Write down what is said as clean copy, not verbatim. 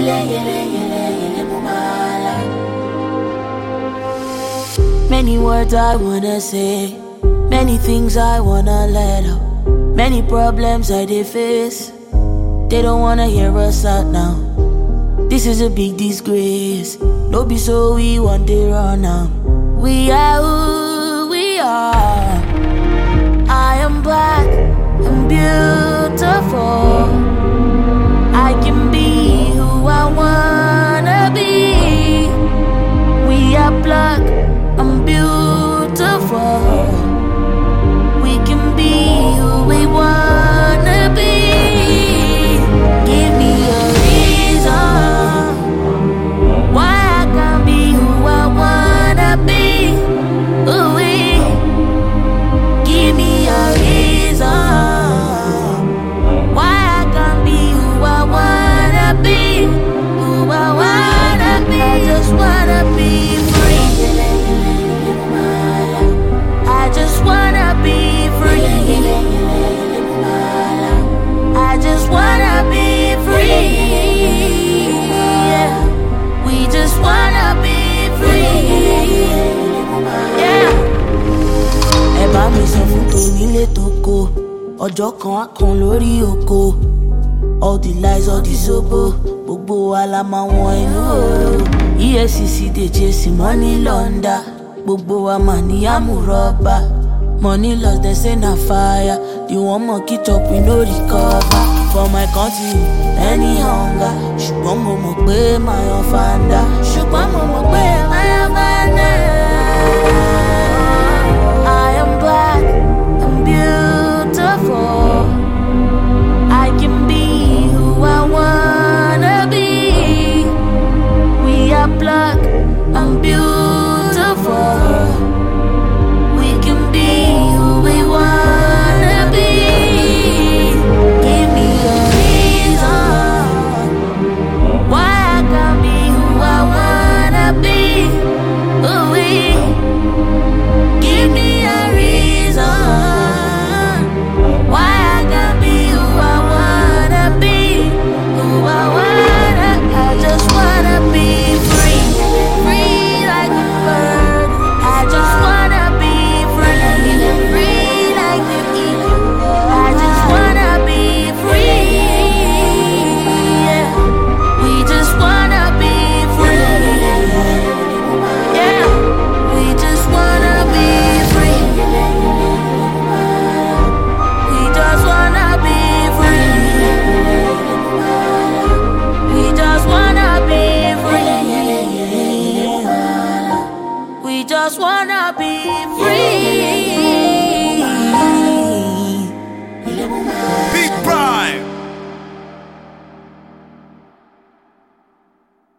Many words I wanna say, many things I wanna let out, many problems I dey face. They don't wanna hear us out now. This is a big disgrace. No be so we want to run now. We are who we are. I am black and beautiful. I can be who I wanna be. We are black and beautiful. We can be who we wanna be. Give me a reason why I can't be who I wanna be. Ooh, give me a reason why I can't be who I wanna be. Who I wanna be. I just wanna be free. I just wanna be free. I just wanna be free. Yeah. We just wanna be free. Yeah. Ẹ bá mi sọ fún tonílé toko, ọjọ́ kan á kan lórí oko. All the lies, all the zobo, gbogbo wa la máa wọn inú òòrùn. EFCC dey chase money launder, gbogbo wa mà ní àmúrọ́bà. Money lost, they say na fire. You want monkey chop, we no recover. For my country, any hunger. Ṣùgbọ́n mo mọ̀ pé my own fanda. Ṣùgbọ́n mo mọ̀ pé my own fanda. I am black and beautiful. I can be who I wanna be. We are black and beautiful. We can be who we wanna be. Give me a reason why I can't be who I wanna be. Ooh, give me a reason why I can't be who I wanna be. Who I wanna. I just wanna be free, free like a bird. I just wanna be free, free like the eagle. I just wanna be free. Yeah. We just wanna be free. Yeah. We just wanna be free. We just wanna be free. We just wanna be free. We just wanna be free.